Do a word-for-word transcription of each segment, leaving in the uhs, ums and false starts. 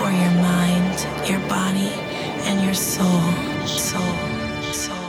for your mind, your body, and your soul. Soul, soul,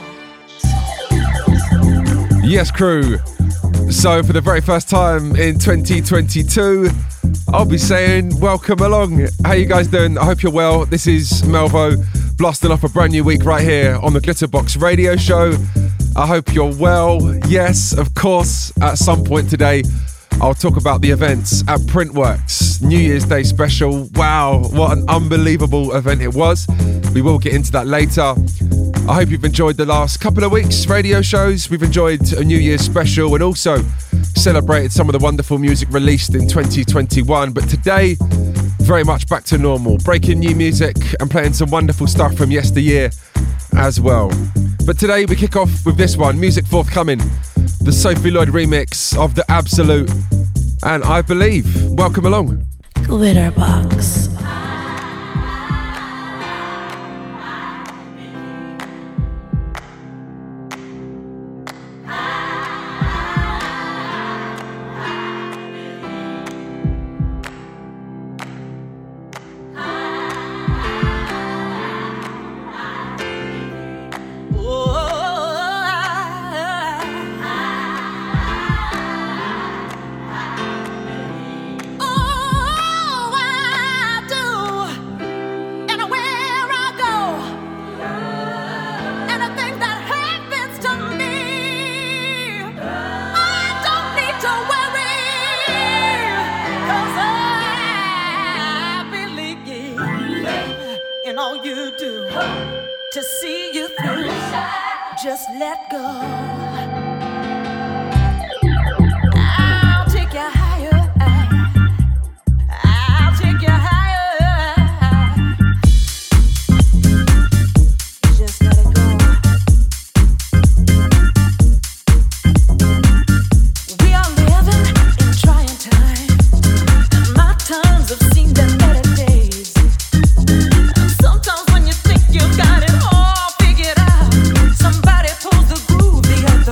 soul. Yes, crew. So for the very first time in twenty twenty-two, I'll be saying welcome along. How you guys doing? I hope you're well. This is Melvo, blasting off a brand new week right here on the Glitterbox Radio Show. I hope you're well. Yes, of course, at some point today, I'll talk about the events at Printworks, New Year's Day special. Wow, what an unbelievable event it was. We will get into that later. I hope you've enjoyed the last couple of weeks' radio shows. We've enjoyed a New Year's special and also celebrated some of the wonderful music released in twenty twenty-one. But today, very much back to normal, breaking new music and playing some wonderful stuff from yesteryear as well. But today we kick off with this one, music forthcoming, the Sophie Lloyd remix of The Absolute, and I Believe. Welcome along. Glitterbox. Just let go. Somebody pulls the groove the other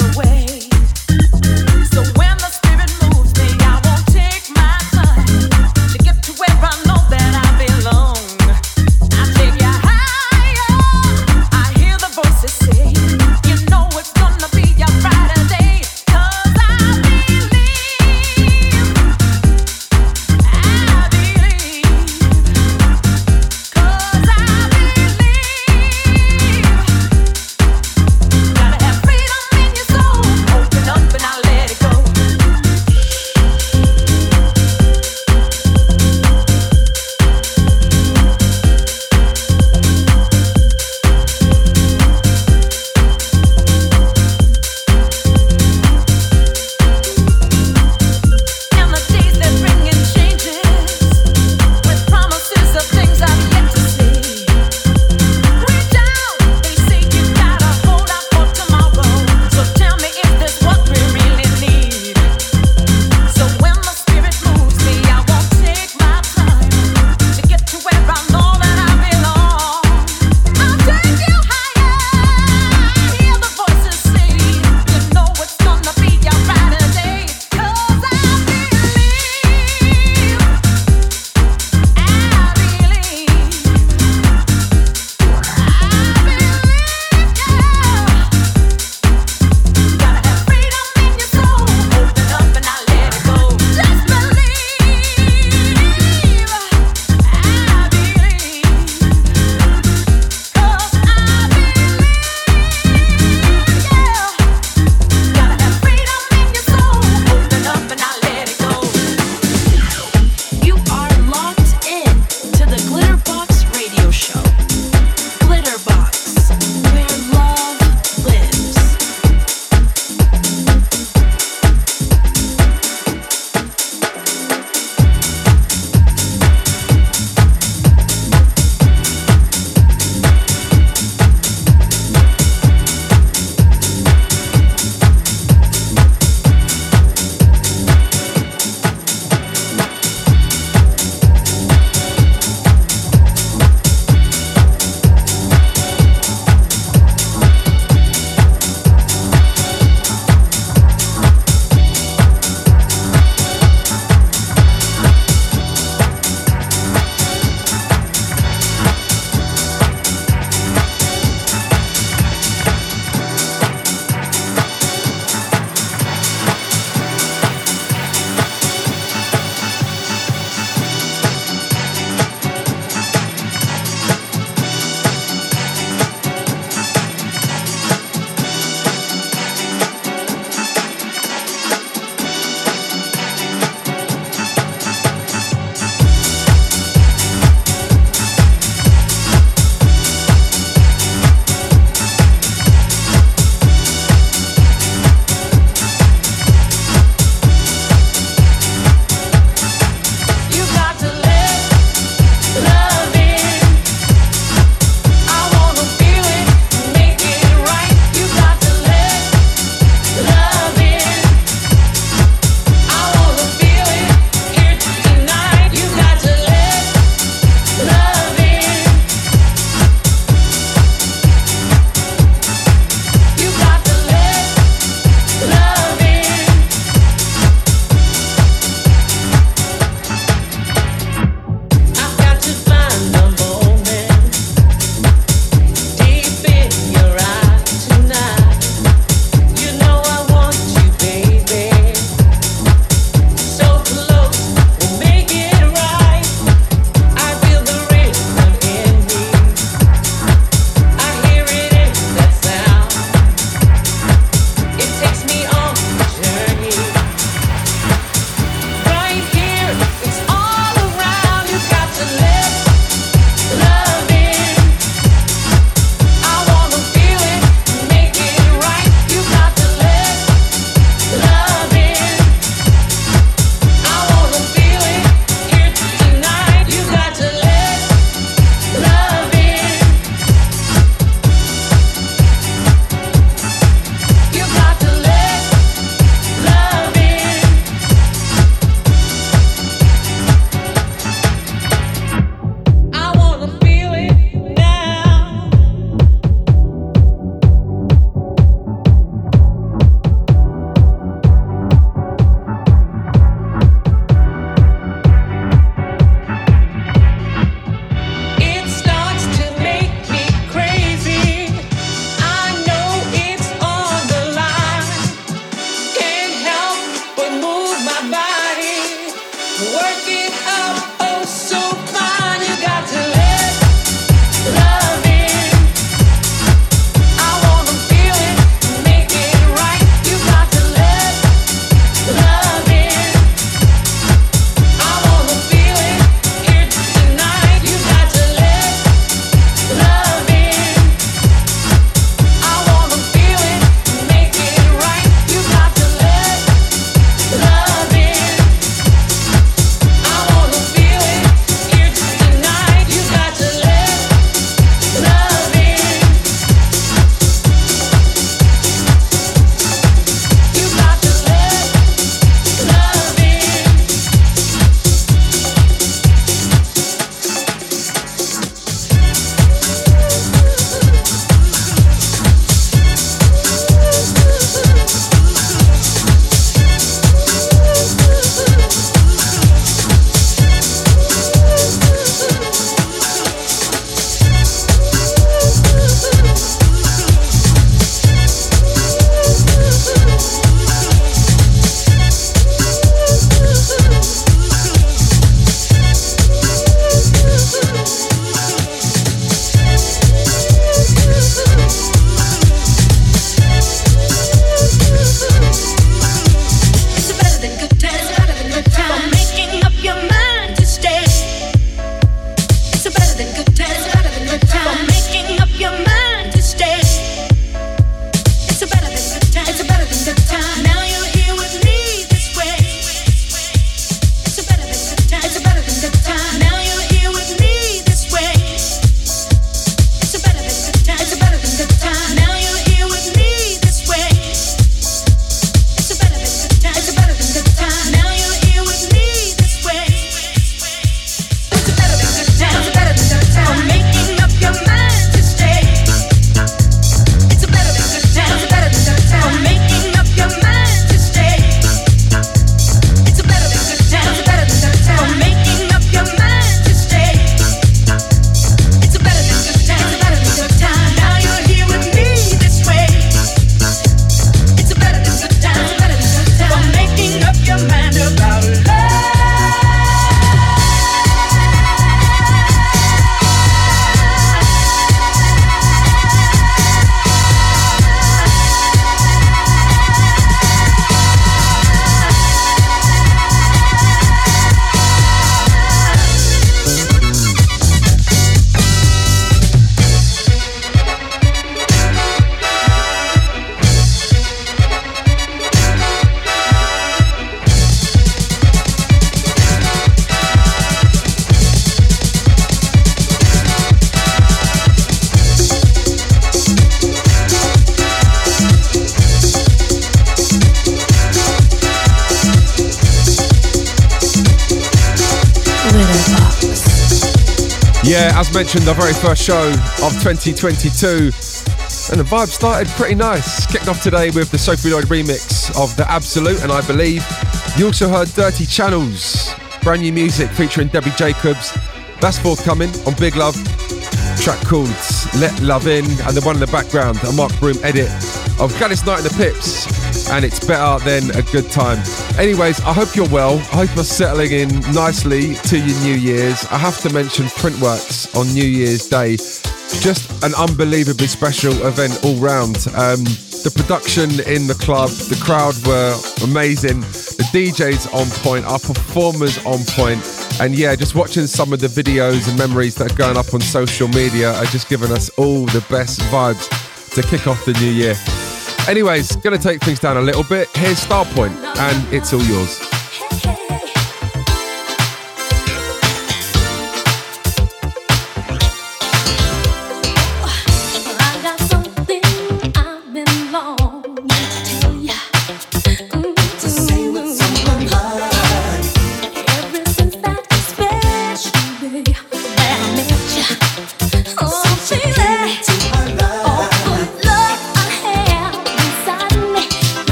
Yeah, as mentioned, our very first show of twenty twenty-two. And the vibe started pretty nice. Kicked off today with the Sophie Lloyd remix of The Absolute, and I believe you also heard Dirty Channels, brand new music featuring Debbie Jacobs. That's forthcoming on Big Love. Track called Let Love In, and the one in the background, a Mark Broom edit of Gladys Knight and the Pips, and It's Better Than a Good Time. Anyways, I hope you're well. I hope you're settling in nicely to your New Year's. I have to mention Printworks on New Year's Day. Just an unbelievably special event all round. Um, the production in the club, the crowd were amazing, the D Js on point, our performers on point, and yeah, just watching some of the videos and memories that are going up on social media are just giving us all the best vibes to kick off the new year. Anyways, gonna take things down a little bit. Here's Starpoint, and it's all yours.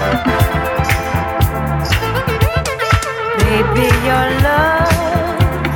Baby, your love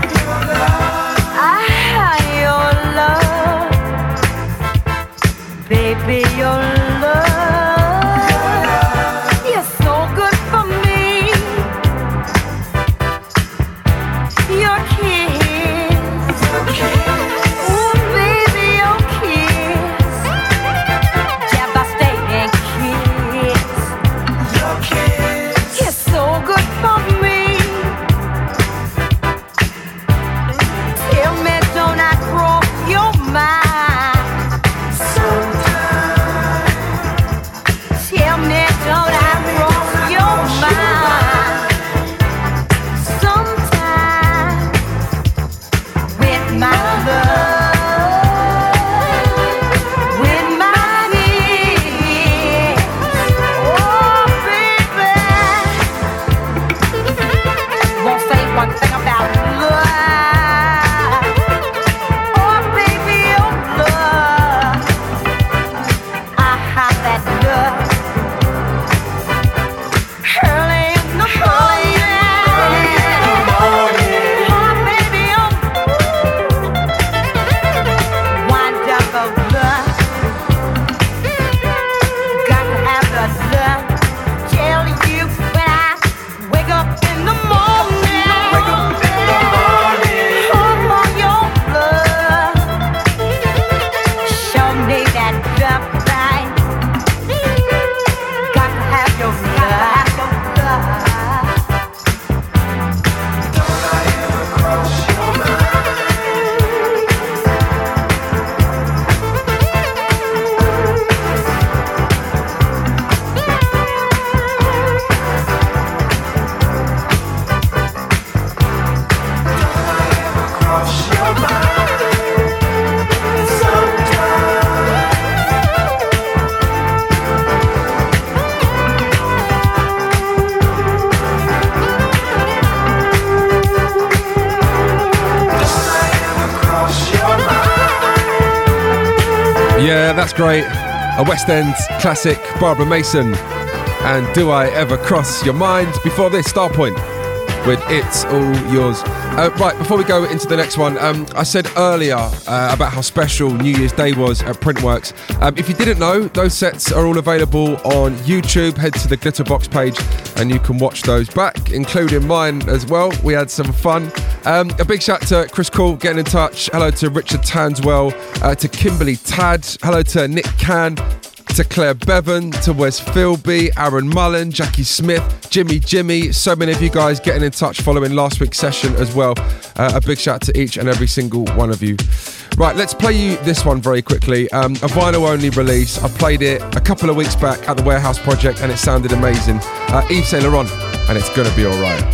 Yeah, that's great. A West End classic, Barbara Mason. And Do I Ever Cross Your Mind? Before this, Starpoint with It's All Yours. Uh, right, before we go into the next one, um, I said earlier uh, about how special New Year's Day was at Printworks. Um, if you didn't know, those sets are all available on YouTube. Head to the Glitterbox page and you can watch those back, including mine as well. We had some fun. Um, a big shout to Chris Call getting in touch. Hello to Richard Tanswell, uh, to Kimberly Tad. Hello to Nick Can, to Claire Bevan, to Wes Philby, Aaron Mullen, Jackie Smith, Jimmy Jimmy. So many of you guys getting in touch following last week's session as well. Uh, a big shout to each and every single one of you. Right, let's play you this one very quickly. Um, a vinyl-only release. I played it a couple of weeks back at the Warehouse Project and it sounded amazing. Uh, Yves Saint Laurent, and It's Gonna Be Alright.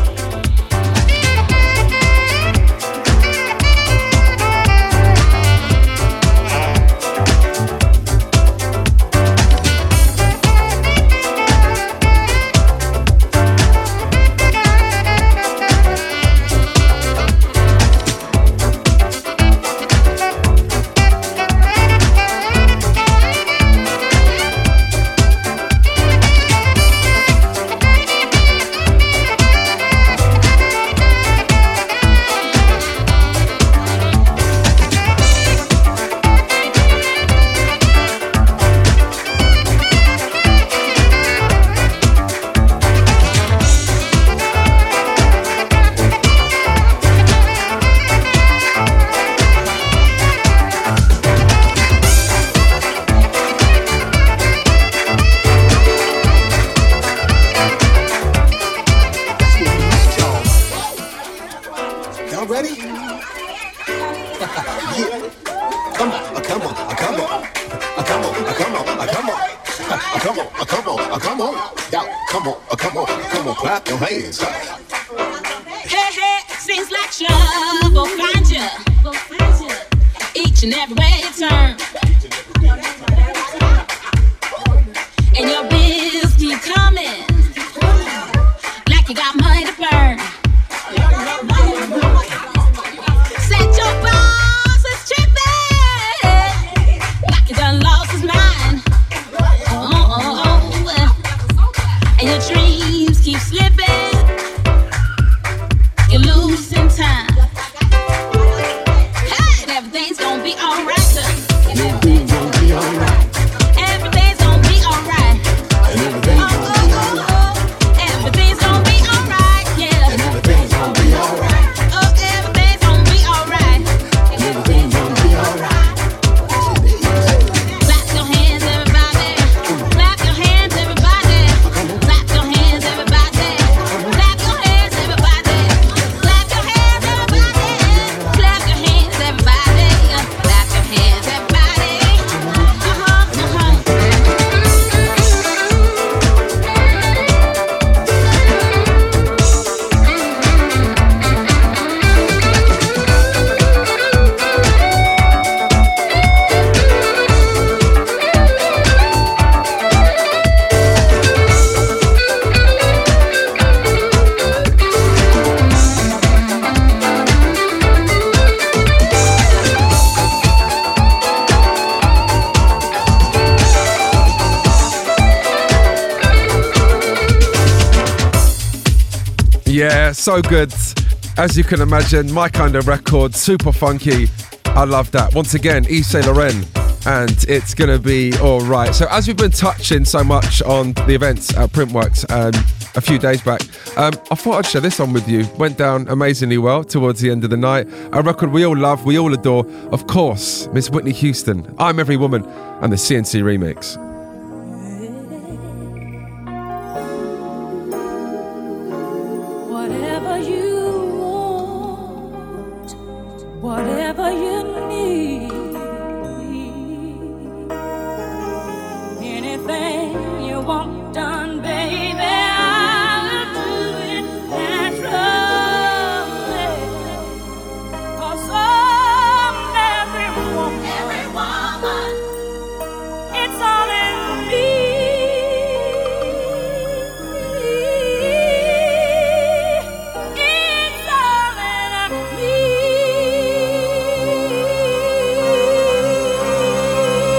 Yeah, so good. As you can imagine, my kind of record, super funky. I love that. Once again, Yves Saint Laurent, and It's Gonna Be Alright. So as we've been touching so much on the events at Printworks um, a few days back, um, I thought I'd share this on with you. Went down amazingly well towards the end of the night. A record we all love, we all adore. Of course, Miss Whitney Houston, I'm Every Woman, and the C N C remix. Whatever you need, anything you want done, baby, I'll do it naturally. 'Cause I'm every woman, every woman, it's all in me. It's all in me.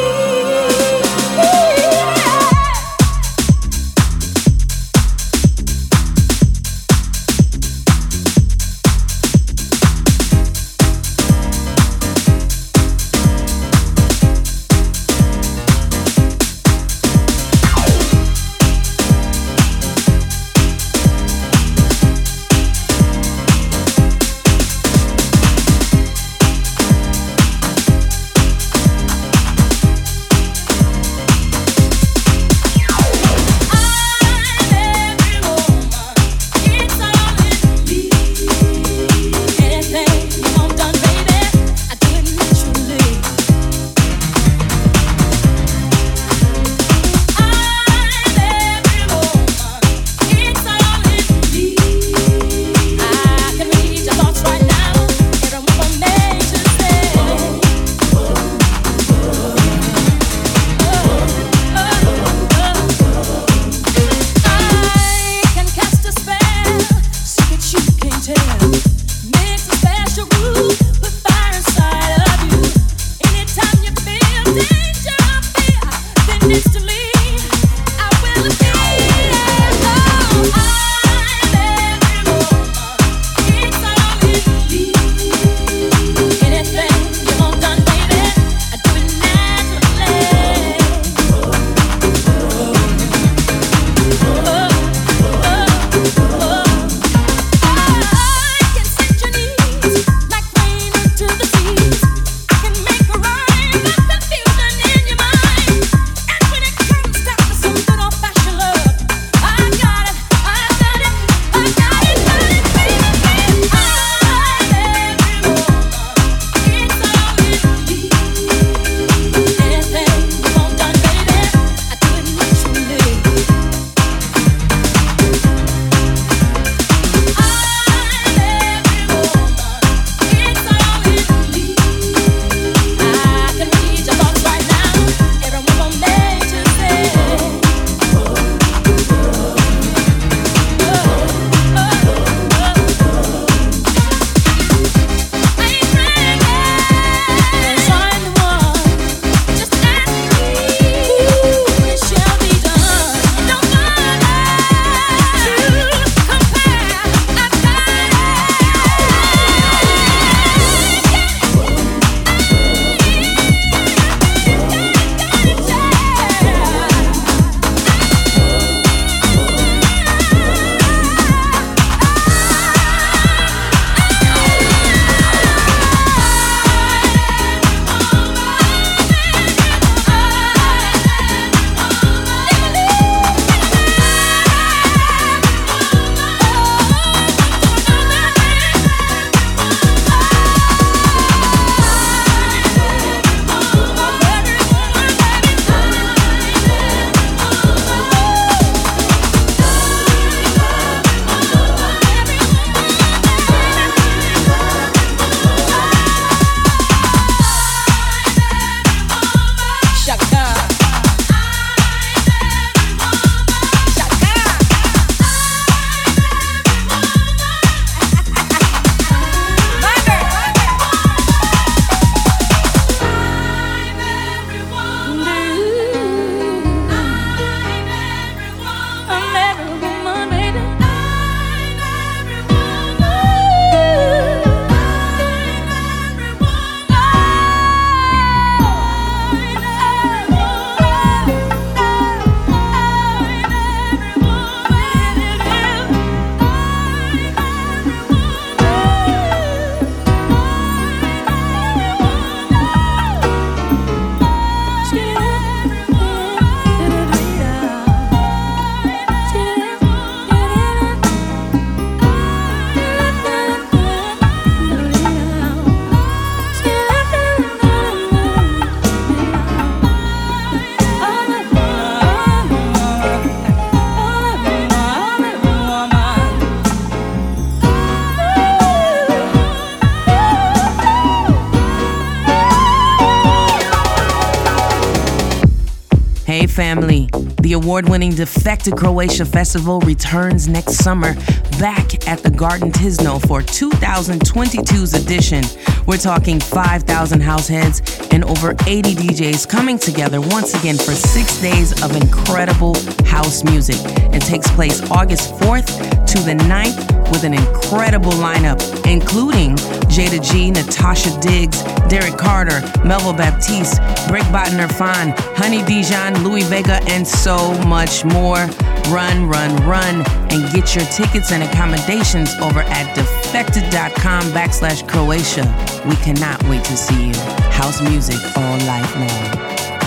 family. The award-winning Defected Croatia Festival returns next summer back at the Garden Tisno for two thousand twenty-two's edition. We're talking five thousand house heads and over eighty D Js coming together once again for six days of incredible house music. It takes place August fourth to the ninth with an incredible lineup, including Jada G, Natasha Diggs, Derek Carter, Melville Baptiste, Breakbot Nerfan, Honey Dijon, Louis Vega, and so much more. Run, run, run, and get your tickets and accommodations over at defected.com backslash Croatia. We cannot wait to see you. House music all life long.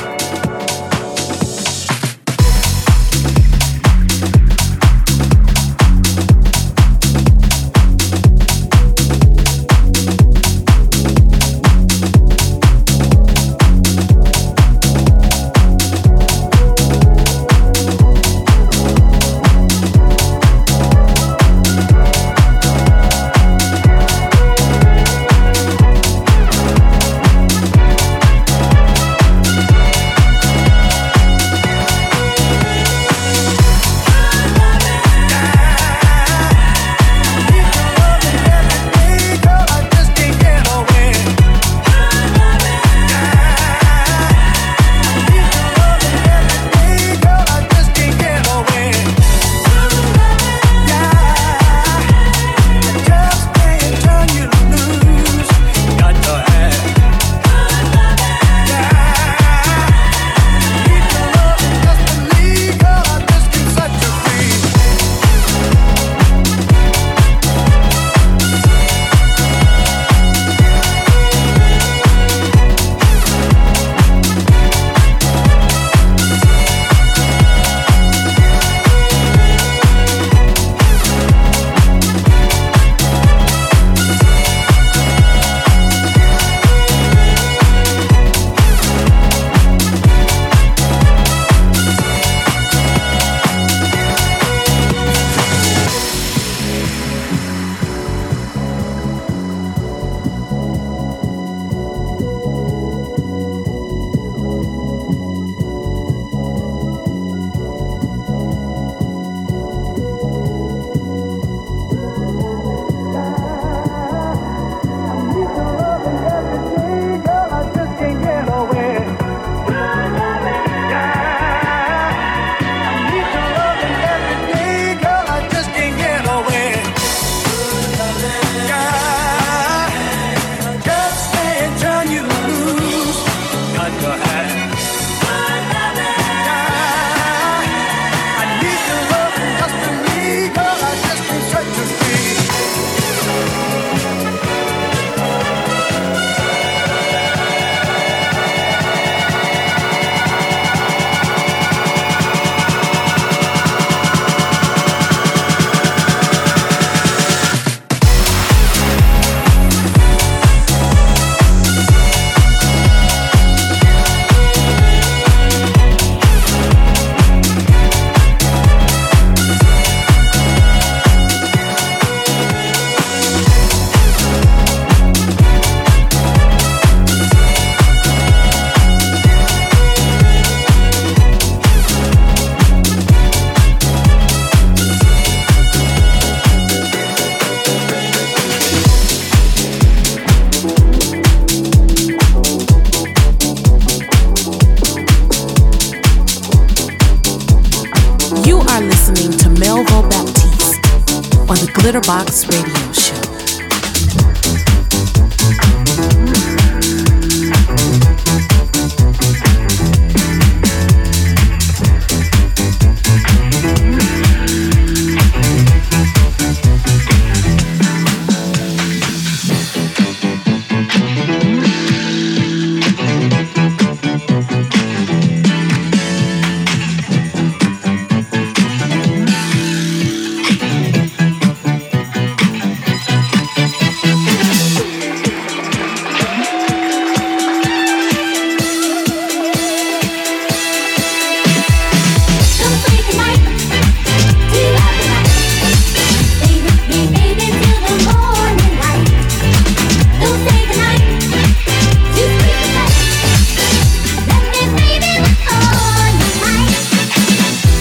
Glitterbox Radio Show.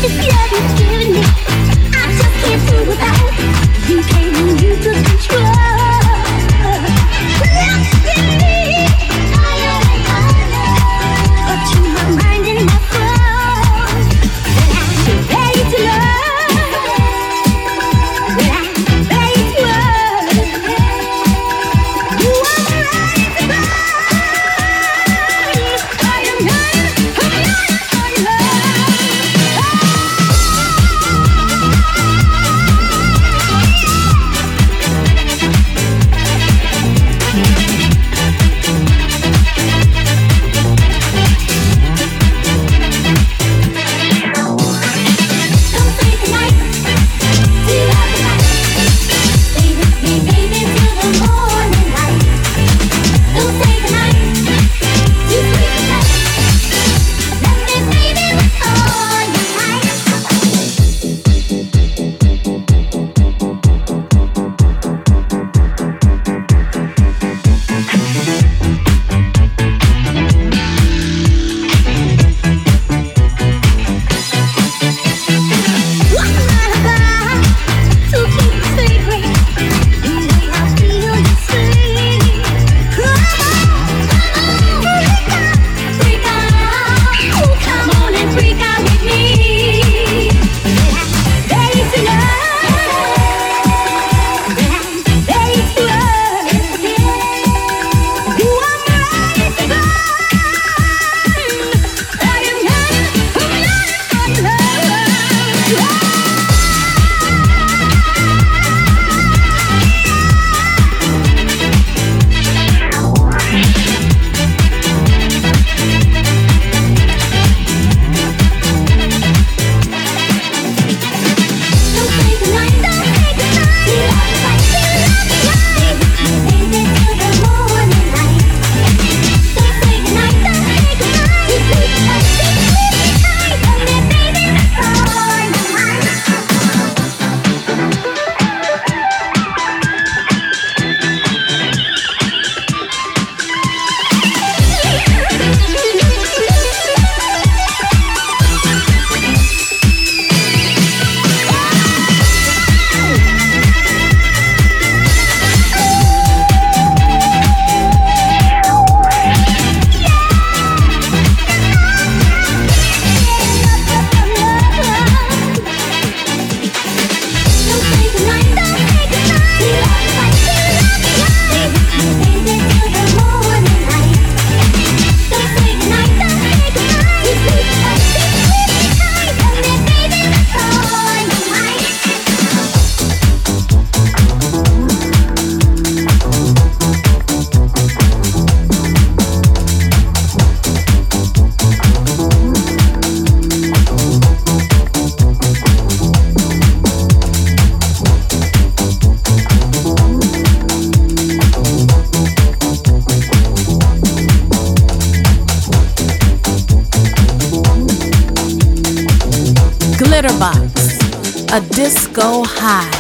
Glitterbox, a disco high.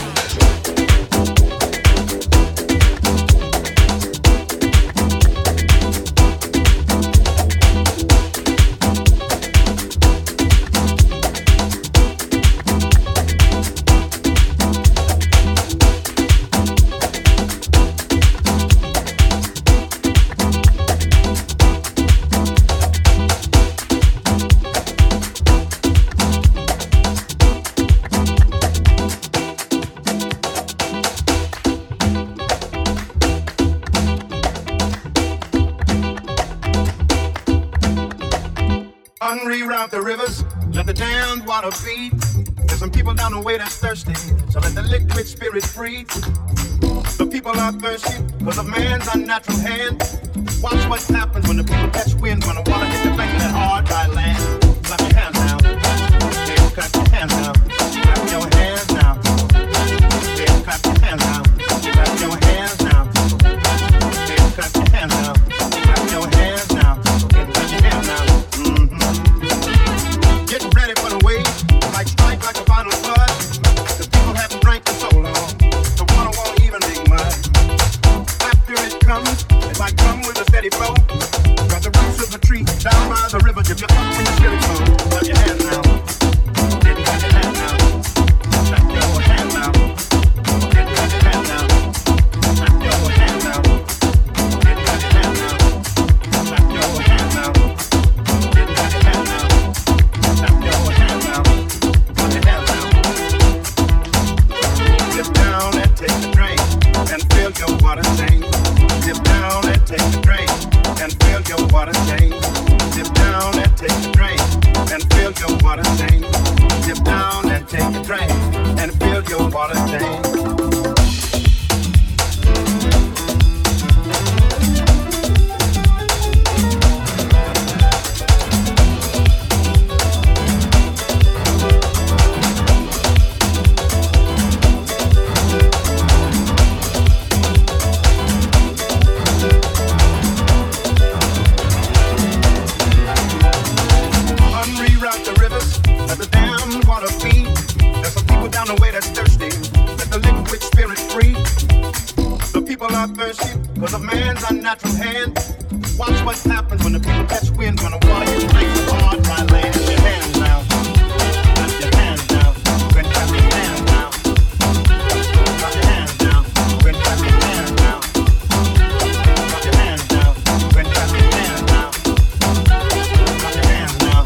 Unreroute the rivers, let the damned water feed. There's some people down the way that's thirsty, so let the liquid spirit free. The people are thirsty because of man's unnatural hand. Watch what happens when the people catch wind, when the water hits the bank of that hard, dry land. Clap your hands now. Yeah, clap your hands now. Clap your hands now. Yeah, clap your hands now. Clap your hands now. Yeah, clap your hands now. Clap your hands now. Yeah, clap your hands now. Get ready for the wave, like strike like a final flood. The people haven't drank for so long, the water won't even make mud. After it comes, it might come with a steady flow. Got the roots of the tree down by the river, give you up when the spirit flow. Clap your hands now. down the way that's thirsty. Let the liquid spirit free. The people are thirsty because of man's unnatural hand. Watch what happens when the people catch wind on a wire. Like hard dry land. Your hands now. Clap your hands now. When clap your hands now. Clap your hands now. When clap your hands now. Clap your hands now. When clap your hands now. Clap your hands now.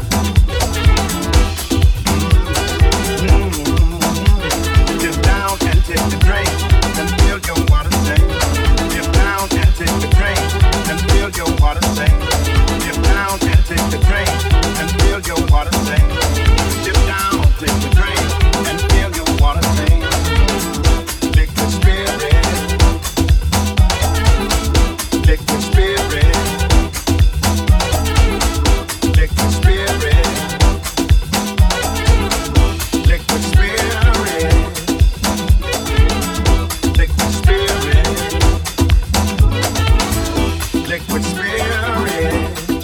Mm-hmm. Get down and take the drink and feel your water sing. Get down and take the drink and feel your water sing. Get down and take the drink and feel your water sing. Get down, take the drink and feel your water sing. Liquid spirit, liquid spirit, liquid spirit, liquid spirit, liquid spirit, liquid spirit,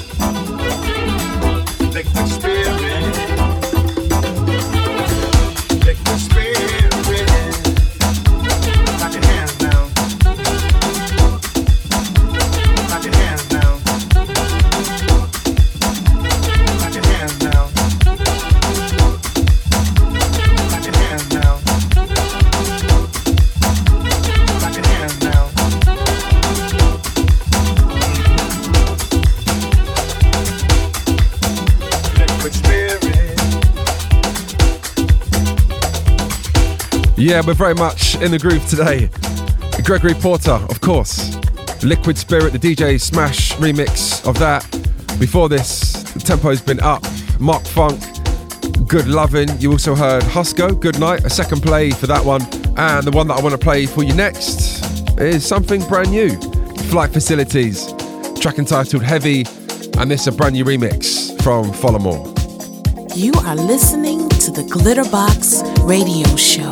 liquid spirit, liquid spirit. Clap your hands down. Clap your hands down. Clap your hands down. Clap your hands down. Clap your hands down. Liquid spirit. Yeah, we're very much in the groove today. Gregory Porter, of course. Liquid Spirit, the D J Smash remix of that. Before this, the tempo's been up. Mark Funk, Good Lovin'. You also heard Husko, Good Night, a second play for that one. And the one that I want to play for you next is something brand new. Flight Facilities, track entitled Heavy, and this is a brand new remix from Follow More. You are listening to the Glitterbox Radio Show.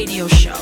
radio show.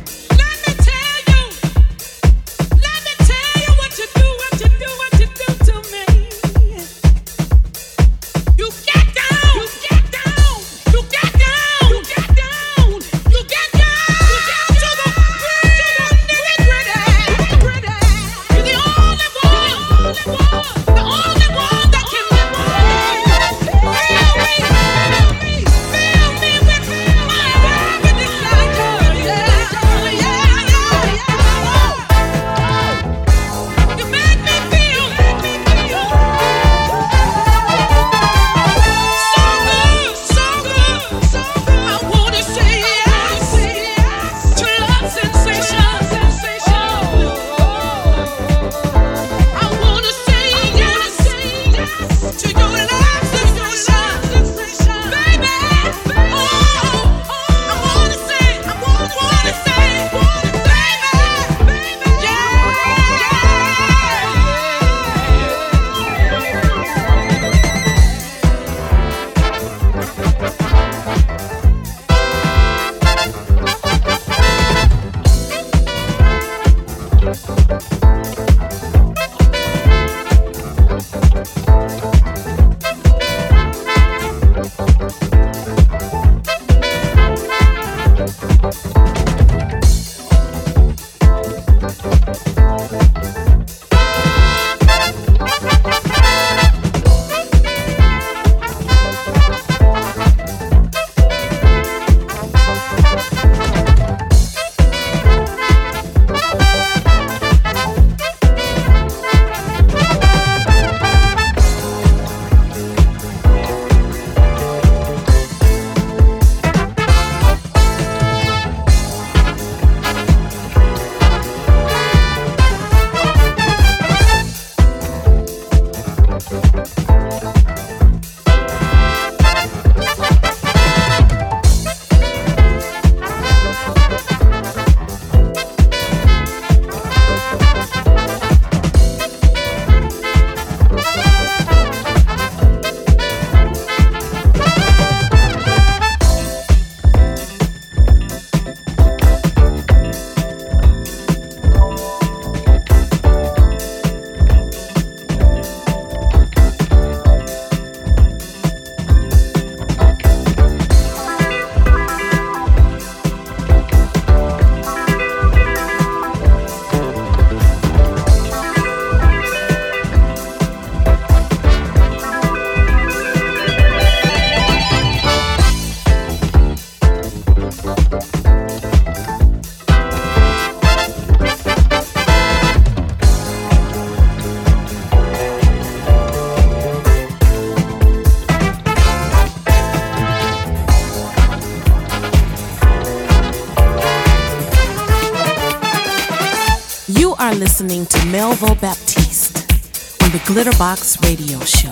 are listening to Melvo Baptiste on the Glitterbox Radio Show.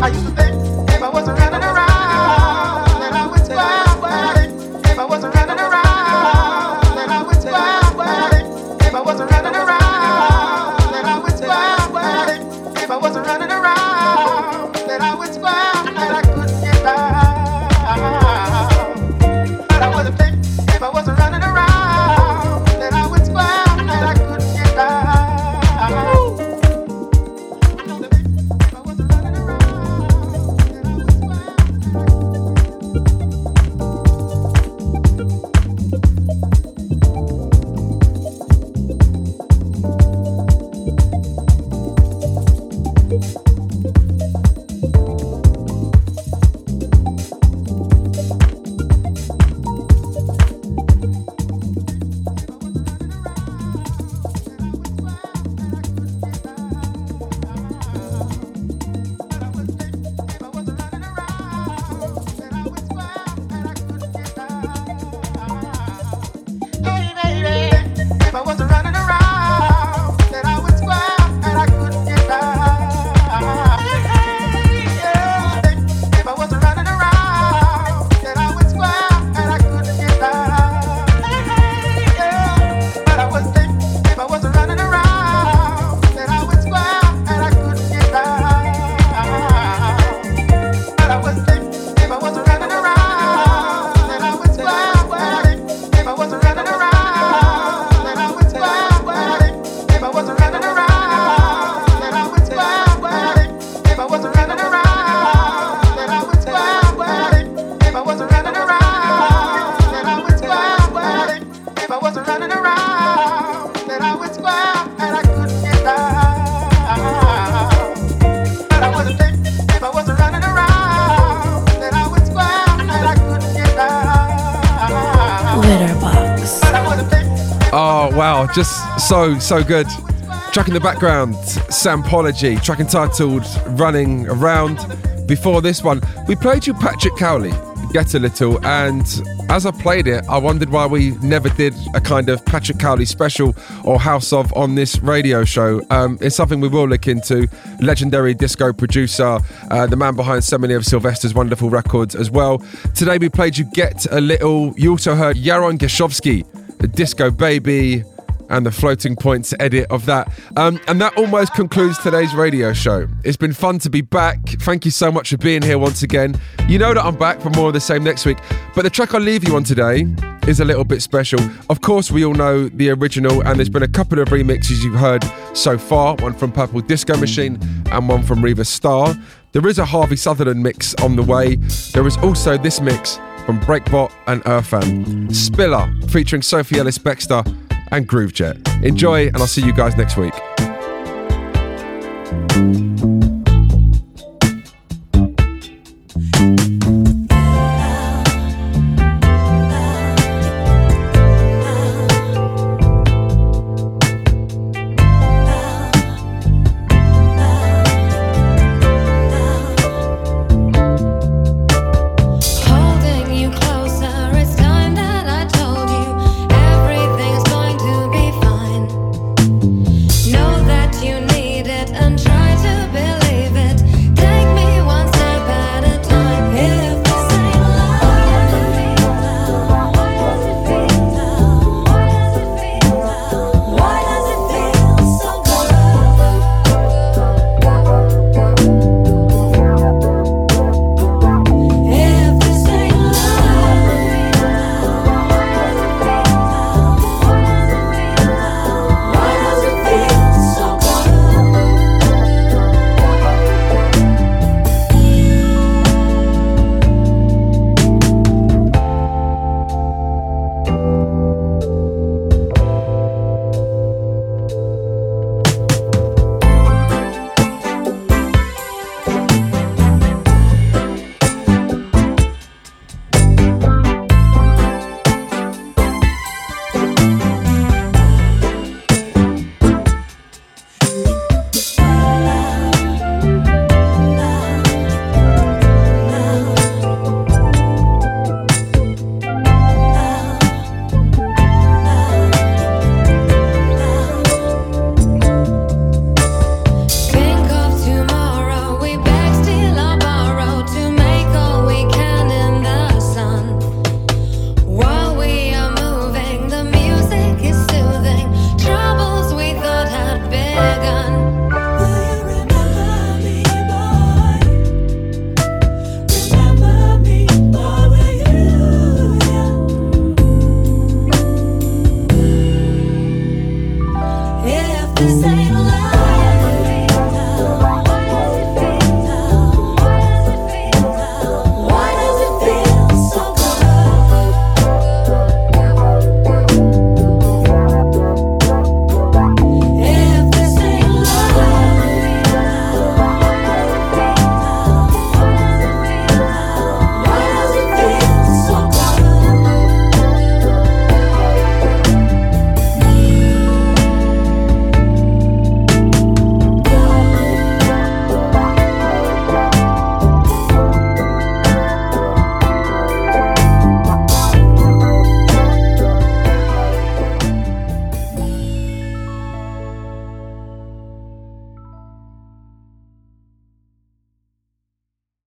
I used to think if I wasn't running around, then I would take a if I wasn't running around, then I would take a if I wasn't running around, then I would take a if I wasn't running around, then I would swear that I couldn't get down. But I wouldn't think if I wasn't running around, then I would swear that I couldn't get down. Just so, so good. Track in the background, Sampology, track entitled Running Around. Before this one, we played you Patrick Cowley, Get a Little, and as I played it, I wondered why we never did a kind of Patrick Cowley special or House of on this radio show. Um, it's something we will look into. Legendary disco producer, uh, the man behind so many of Sylvester's wonderful records as well. Today we played you Get a Little. You also heard Yaron Geshowski, the Disco Baby, and the Floating Points edit of that. Um, and that almost concludes today's radio show. It's been fun to be back. Thank you so much for being here once again. You know that I'm back for more of the same next week. But the track I'll leave you on today is a little bit special. Of course, we all know the original, and there's been a couple of remixes you've heard so far, one from Purple Disco Machine and one from Reva Starr. There is a Harvey Sutherland mix on the way. There is also this mix from Breakbot and Irfan. Spiller, featuring Sophie Ellis-Bextor and Groovejet. Enjoy, and I'll see you guys next week.